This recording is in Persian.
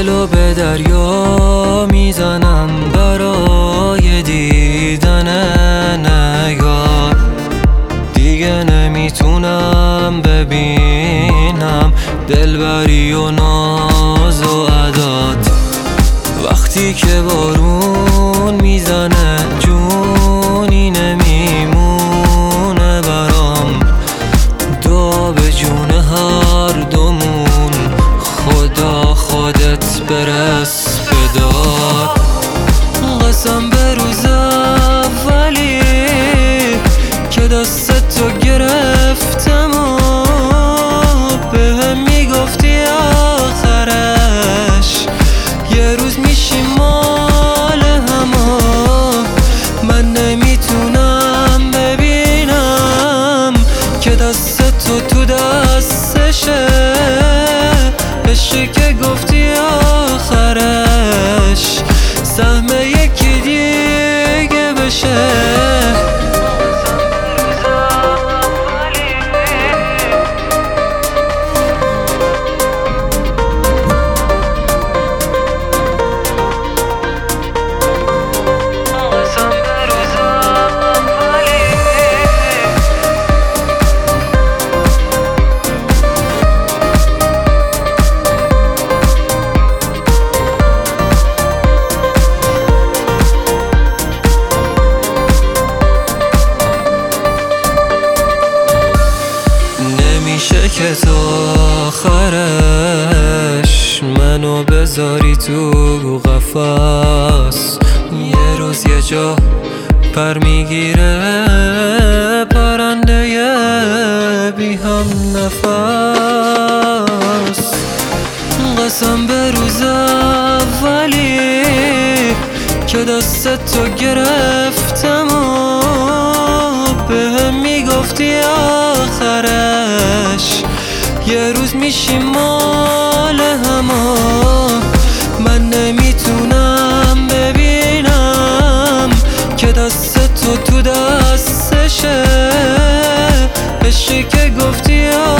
دلو به دریا میزنم برای دیدن نگار. دیگه نمیتونم ببینم دلبری و ناز و عدات. وقتی که بارون میزنه جونی نمیمونه برام. دعا به جون هر دومون، خدا خودت برس بدار. قسم به روز اولی که دستتو گرفتم و بهم میگفتی آخرش یه روز میشی مال همو. من نمیتونم ببینم که دستتو تو دستشه، بشه که گفتی آخرش سهم یکی دیگه بشه. نمیشه که تو آخرش منو بذاری تو قفس. یه روز یه جا پر میگیره پرنده بی هم نفس. قسم به روز اولی که دستتو گرفتم و بهم میگفتی آخرش یه روز میشی مال همو. من نمیتونم ببینم که دستتو تو دستشه، بشه که گفتی